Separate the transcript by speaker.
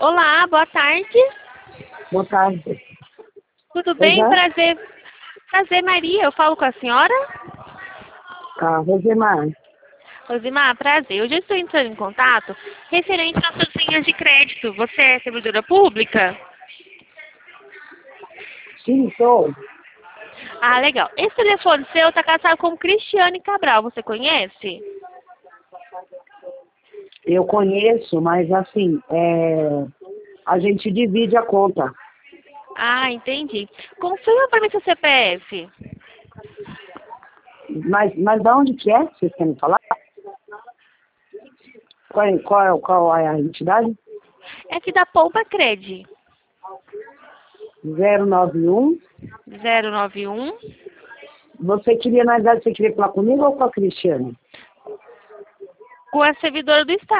Speaker 1: Olá, boa tarde.
Speaker 2: Boa tarde.
Speaker 1: Tudo bem?
Speaker 2: Exato.
Speaker 1: Prazer, Maria. Eu falo com a senhora?
Speaker 2: Rosemar.
Speaker 1: Rosimar, prazer. Hoje eu estou entrando em contato referente às suas linhas de crédito. Você é servidora pública?
Speaker 2: Sim, sou.
Speaker 1: Ah, legal. Esse telefone seu está casado com Cristiane Cabral. Você conhece?
Speaker 2: Eu conheço, mas assim, a gente divide a conta.
Speaker 1: Ah, entendi. Confirma para mim seu CPF.
Speaker 2: Mas de onde que é? Vocês querem falar? Qual é a entidade?
Speaker 1: É aqui da Poupa Cred.
Speaker 2: 091.
Speaker 1: 091.
Speaker 2: Você queria, na verdade, você queria falar comigo ou com a Cristiane?
Speaker 1: Com a servidora do Estado.